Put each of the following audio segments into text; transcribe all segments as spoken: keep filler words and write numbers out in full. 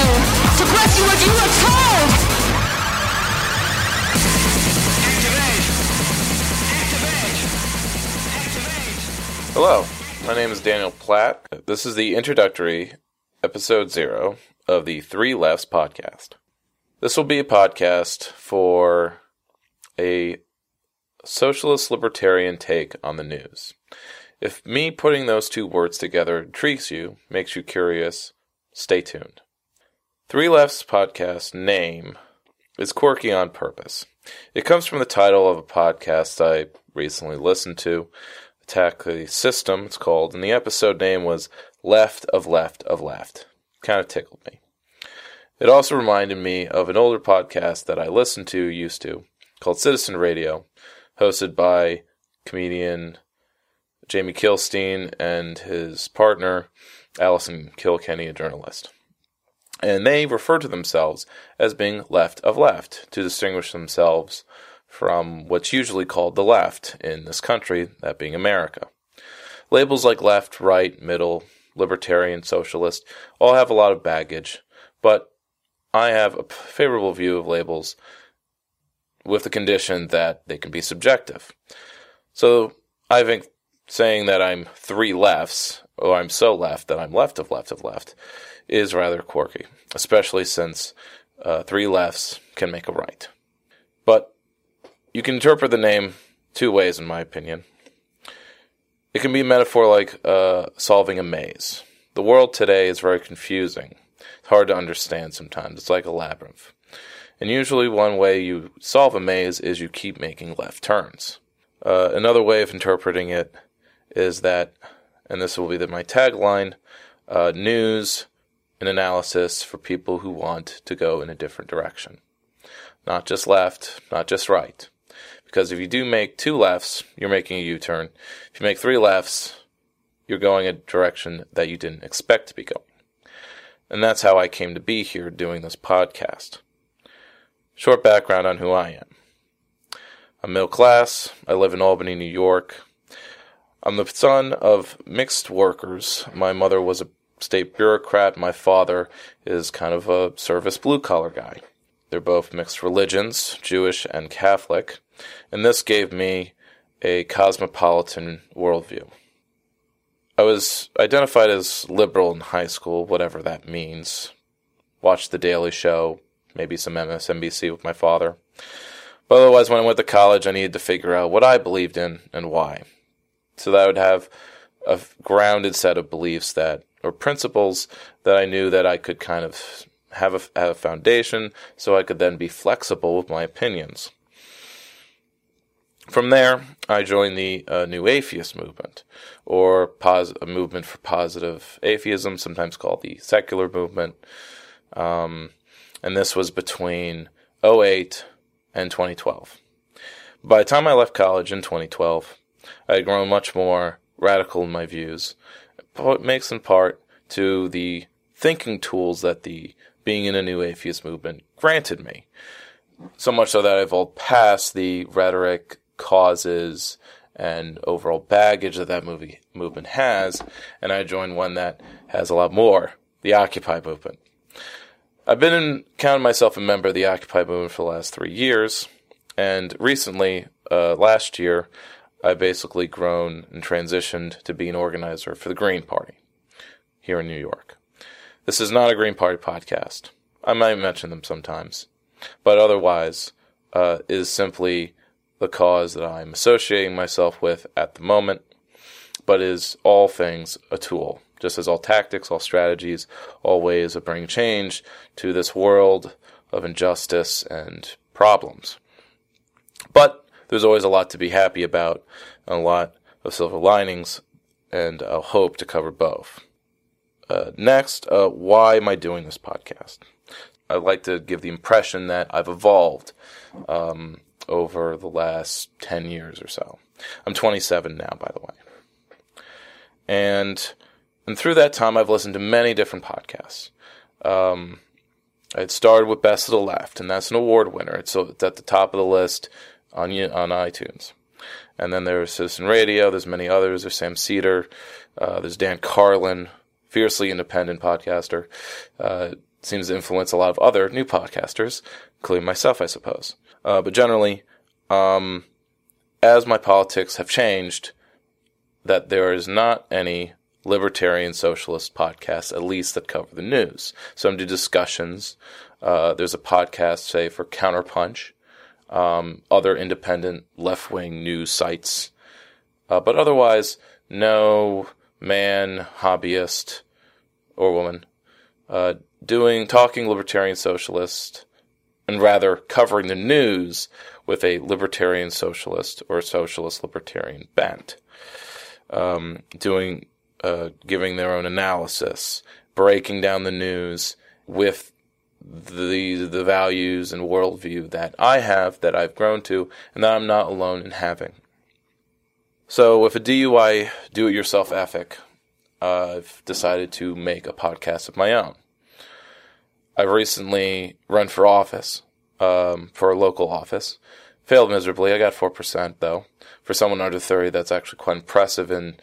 you. Suppress you as you were told. Activate. Activate. Activate. Hello, my name is Daniel Platt. This is the introductory episode zero of the Three Lefts podcast. This will be a podcast for a socialist libertarian take on the news. If me putting those two words together intrigues you, makes you curious, stay tuned. Three Lefts podcast name is quirky on purpose. It comes from the title of a podcast I recently listened to, Attack the System, it's called, and the episode name was Left of Left of Left. Kind of tickled me. It also reminded me of an older podcast that I listened to, used to, called Citizen Radio, hosted by comedian Jamie Kilstein and his partner, Allison Kilkenny, a journalist. And they refer to themselves as being left of left, to distinguish themselves from what's usually called the left in this country, that being America. Labels like left, right, middle, libertarian, socialist, all have a lot of baggage, but I have a favorable view of labels with the condition that they can be subjective. So I think saying that I'm three lefts, or I'm so left that I'm left of left of left, is rather quirky, especially since uh, three lefts can make a right. But you can interpret the name two ways, in my opinion. It can be a metaphor like uh, solving a maze. The world today is very confusing. It's hard to understand sometimes. It's like a labyrinth. And usually one way you solve a maze is you keep making left turns. Uh, another way of interpreting it is that, and this will be the, my tagline, uh, news and analysis for people who want to go in a different direction. Not just left, not just right. Because if you do make two lefts, you're making a U-turn. If you make three lefts, you're going a direction that you didn't expect to be going. And that's how I came to be here doing this podcast. Short background on who I am. I'm middle class. I live in Albany, New York. I'm the son of mixed workers. My mother was a state bureaucrat. My father is kind of a service blue-collar guy. They're both mixed religions, Jewish and Catholic, and this gave me a cosmopolitan worldview. I was identified as liberal in high school, whatever that means. Watched The Daily Show, maybe some M S N B C with my father. But otherwise, when I went to college, I needed to figure out what I believed in and why. So that I would have a grounded set of beliefs that, or principles that I knew that I could kind of have a, have a foundation so I could then be flexible with my opinions. From there, I joined the uh, New Atheist Movement, or pos- a movement for positive atheism, sometimes called the secular movement. Um, and this was between oh eight and twenty twelve. By the time I left college in twenty twelve, I had grown much more radical in my views, thanks in part to the thinking tools that the being in a New Atheist Movement granted me. So much so that I've all past the rhetoric, causes, and overall baggage that that movie movement has, and I joined one that has a lot more, the Occupy movement. I've been in, counting myself a member of the Occupy movement for the last three years, and recently, uh, last year, I basically grown and transitioned to be an organizer for the Green Party here in New York. This is not a Green Party podcast. I might mention them sometimes, but otherwise uh, is simply the cause that I'm associating myself with at the moment, but is all things a tool, just as all tactics, all strategies, all ways of bringing change to this world of injustice and problems. But there's always a lot to be happy about, and a lot of silver linings, and I'll hope to cover both. Uh, next, uh, why am I doing this podcast? I'd like to give the impression that I've evolved um, over the last ten years or so. I'm twenty-seven now, by the way. And and through that time, I've listened to many different podcasts. Um, I had started with Best of the Left, and that's an award winner. It's, it's at the top of the list on on iTunes. And then there's Citizen Radio, there's many others, there's Sam Cedar, uh, there's Dan Carlin, fiercely independent podcaster, uh, seems to influence a lot of other new podcasters, including myself, I suppose. Uh, but generally, um, as my politics have changed, that there is not any libertarian socialist podcasts, at least that cover the news. Some do discussions. Uh, there's a podcast, say, for Counterpunch, um, other independent left-wing news sites. Uh, but otherwise, no man, hobbyist, or woman uh, doing, talking libertarian socialist, and rather covering the news with a libertarian socialist or socialist libertarian bent. Um, doing, uh, giving their own analysis, breaking down the news with the the values and worldview that I have, that I've grown to, and that I'm not alone in having. So with a D U I, do-it-yourself ethic, uh, I've decided to make a podcast of my own. I've recently run for office, um, for a local office. Failed miserably. I got four percent, though. For someone under thirty, that's actually quite impressive in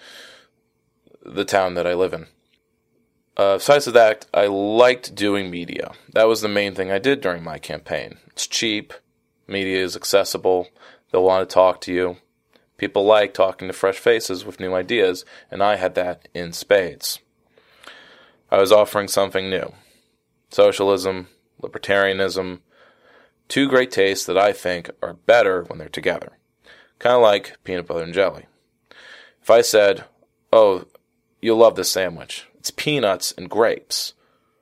the town that I live in. Uh, besides that, I liked doing media. That was the main thing I did during my campaign. It's cheap. Media is accessible. They'll want to talk to you. People like talking to fresh faces with new ideas, and I had that in spades. I was offering something new. Socialism, libertarianism, two great tastes that I think are better when they're together. Kind of like peanut butter and jelly. If I said, oh, you'll love this sandwich. It's peanuts and grapes.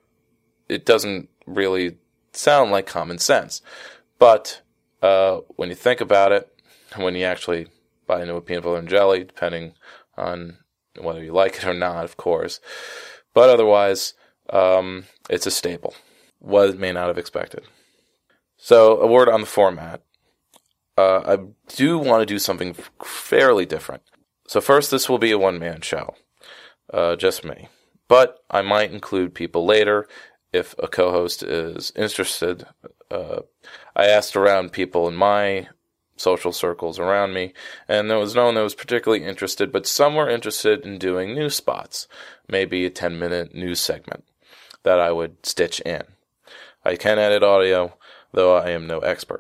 It doesn't really sound like common sense. But uh, when you think about it, when you actually bite into a peanut butter and jelly, depending on whether you like it or not, of course. But otherwise, um, it's a staple. What it may not have expected. So, a word on the format. Uh, I do want to do something fairly different. So first, this will be a one-man show. Uh, just me. But I might include people later if a co-host is interested. Uh, I asked around people in my social circles around me, and there was no one that was particularly interested, but some were interested in doing news spots, maybe a ten-minute news segment that I would stitch in. I can edit audio, though I am no expert.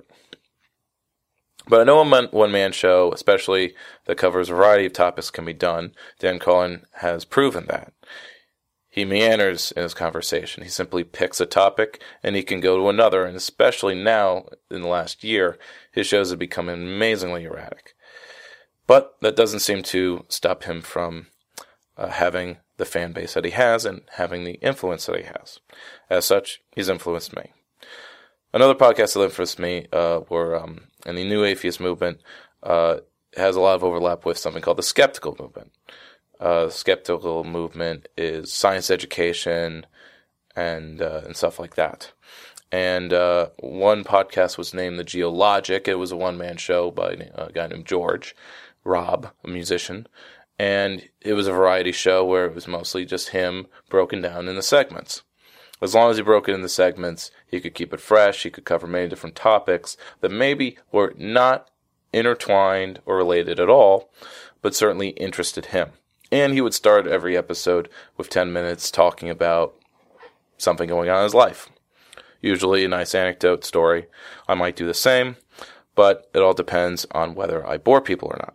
But I know a one-man show, especially that covers a variety of topics, can be done. Dan Cohen has proven that. He meanders in his conversation. He simply picks a topic, and he can go to another, and especially now, in the last year, his shows have become amazingly erratic. But that doesn't seem to stop him from uh, having the fan base that he has and having the influence that he has. As such, he's influenced me. Another podcast that influenced me uh, were, um, in the New Atheist Movement, uh, has a lot of overlap with something called the Skeptical Movement. Uh, the Skeptical Movement is science education and uh, and stuff like that. And uh, one podcast was named The Geologic. It was a one-man show by a guy named George, Rob, a musician. And it was a variety show where it was mostly just him broken down in the segments. As long as he broke it into segments, he could keep it fresh. He could cover many different topics that maybe were not intertwined or related at all, but certainly interested him. And he would start every episode with ten minutes talking about something going on in his life. Usually a nice anecdote story. I might do the same, but it all depends on whether I bore people or not.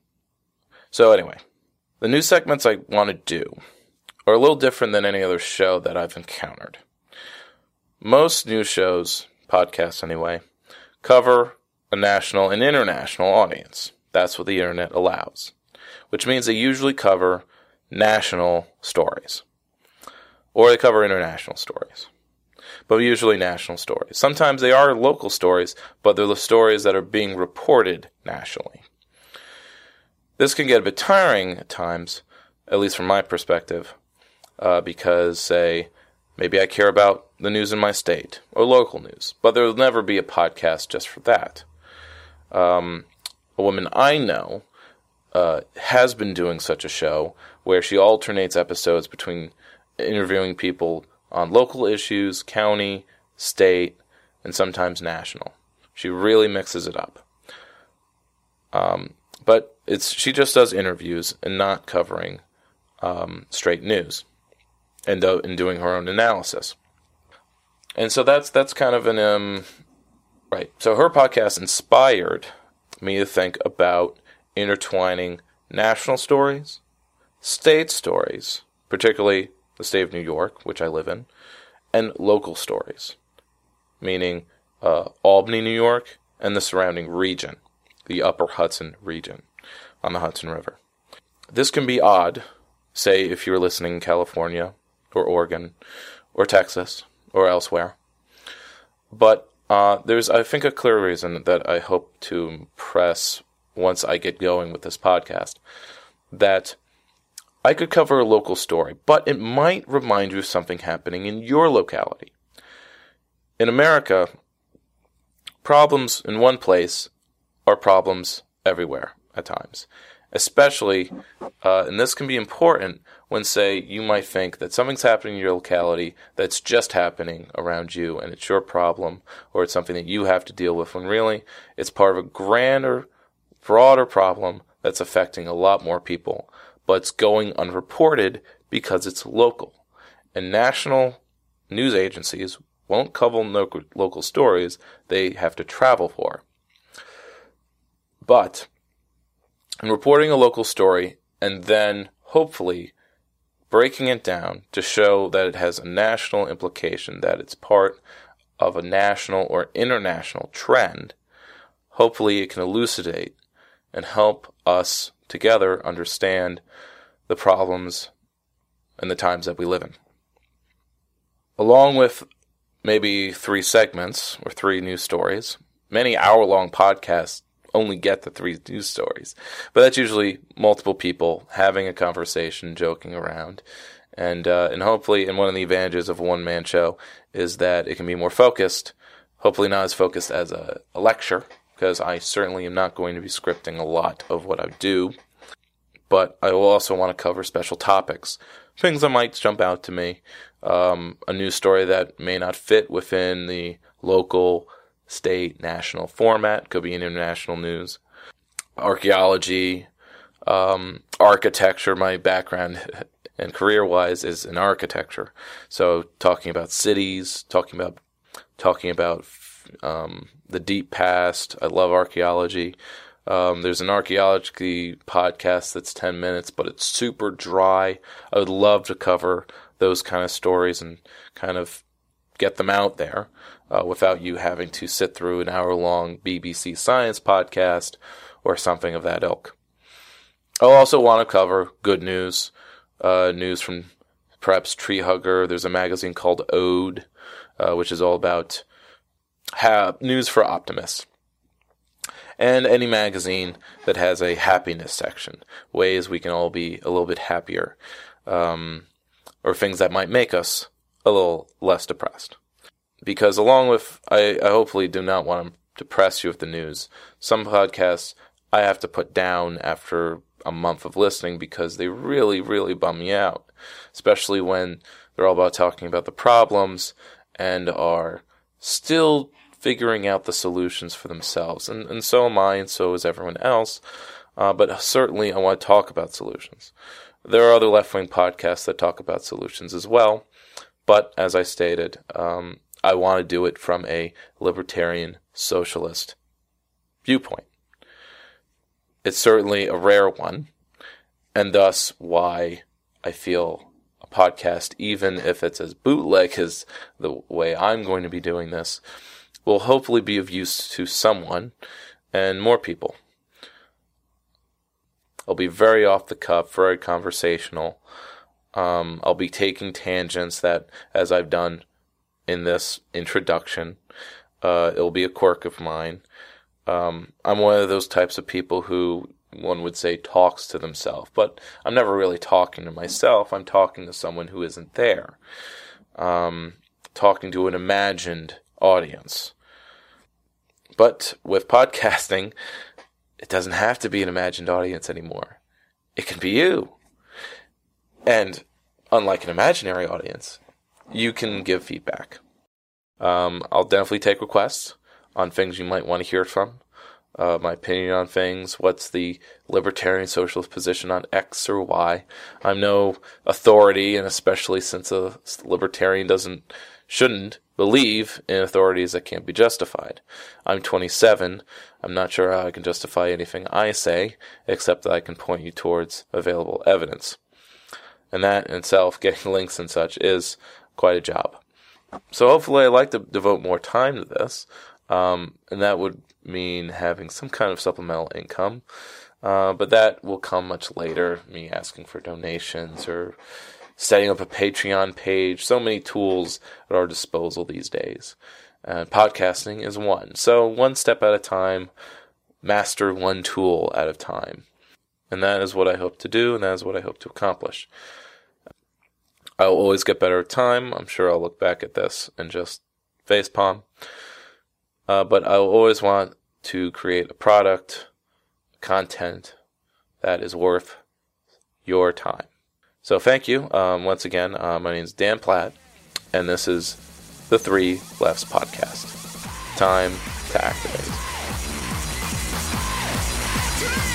So anyway, the new segments I want to do are a little different than any other show that I've encountered. Most news shows, podcasts anyway, cover a national and international audience. That's what the internet allows. Which means they usually cover national stories. Or they cover international stories. But usually national stories. Sometimes they are local stories, but they're the stories that are being reported nationally. This can get a bit tiring at times, at least from my perspective, uh, because, say, maybe I care about the news in my state, or local news, but there will never be a podcast just for that. Um, a woman I know Uh, has been doing such a show where she alternates episodes between interviewing people on local issues, county, state, and sometimes national. She really mixes it up. Um, but it's she just does interviews and not covering um, straight news and, uh, and doing her own analysis. And so that's that's kind of an um right. So her podcast inspired me to think about intertwining national stories, state stories, particularly the state of New York, which I live in, and local stories, meaning uh, Albany, New York, and the surrounding region, the Upper Hudson region on the Hudson River. This can be odd, say if you were listening in California or Oregon or Texas or elsewhere, but uh, there's, I think, a clear reason that I hope to impress once I get going with this podcast, that I could cover a local story, but it might remind you of something happening in your locality. In America, problems in one place are problems everywhere at times. Especially, uh, and this can be important when, say, you might think that something's happening in your locality that's just happening around you and it's your problem, or it's something that you have to deal with, when really it's part of a grander, broader problem that's affecting a lot more people, but it's going unreported because it's local. And national news agencies won't cover local, local stories they have to travel for. But in reporting a local story and then hopefully breaking it down to show that it has a national implication, that it's part of a national or international trend, hopefully it can elucidate and help us together understand the problems and the times that we live in. Along with maybe three segments or three news stories, many hour-long podcasts only get the three news stories. But that's usually multiple people having a conversation, joking around. And uh, and hopefully, and one of the advantages of a one-man show is that it can be more focused, hopefully not as focused as a, a lecture, because I certainly am not going to be scripting a lot of what I do. But I will also want to cover special topics, things that might jump out to me, um, a news story that may not fit within the local, state, national format, could be in international news, archaeology, um, architecture. My background and career-wise is in architecture, so talking about cities, talking about talking about um, the deep past. I love archaeology. Um, there's an archaeology podcast that's ten minutes, but it's super dry. I would love to cover those kind of stories and kind of get them out there uh, without you having to sit through an hour-long B B C Science podcast or something of that ilk. I'll also want to cover good news, uh, news from perhaps Tree Hugger. There's a magazine called Ode, uh, which is all about ha- news for optimists. And any magazine that has a happiness section, ways we can all be a little bit happier, um, or things that might make us a little less depressed. Because along with, I, I hopefully do not want to depress you with the news. Some podcasts I have to put down after a month of listening because they really, really bum me out. Especially when they're all about talking about the problems and are still figuring out the solutions for themselves. And, and so am I, and so is everyone else. Uh, but certainly I want to talk about solutions. There are other left-wing podcasts that talk about solutions as well. But as I stated, um, I want to do it from a libertarian socialist viewpoint. It's certainly a rare one, and thus why I feel a podcast, even if it's as bootleg as the way I'm going to be doing this, will hopefully be of use to someone and more people. I'll be very off the cuff, very conversational. Um, I'll be taking tangents that, as I've done in this introduction, uh, it'll be a quirk of mine. Um, I'm one of those types of people who, one would say, talks to themselves, but I'm never really talking to myself. I'm talking to someone who isn't there. Um, talking to an imagined audience. But with podcasting, it doesn't have to be an imagined audience anymore. It can be you. And unlike an imaginary audience, you can give feedback. Um, I'll definitely take requests on things you might want to hear from. Uh, my opinion on things. What's the libertarian socialist position on X or Y? I'm no authority, and especially since a libertarian doesn't shouldn't believe in authorities that can't be justified. I'm twenty-seven. I'm not sure how I can justify anything I say, except that I can point you towards available evidence. And that in itself, getting links and such, is quite a job. So hopefully I'd like to devote more time to this, um, and that would mean having some kind of supplemental income. Uh, but that will come much later, me asking for donations or setting up a Patreon page. So many tools at our disposal these days. Uh, podcasting is one. So one step at a time, master one tool at a time. And that is what I hope to do, and that is what I hope to accomplish. I'll always get better at time. I'm sure I'll look back at this and just facepalm. Uh, but I'll always want to create a product, content that is worth your time. So thank you. Um, once again, uh, my name is Dan Platt, and this is the Three Lefts Podcast. Time to activate.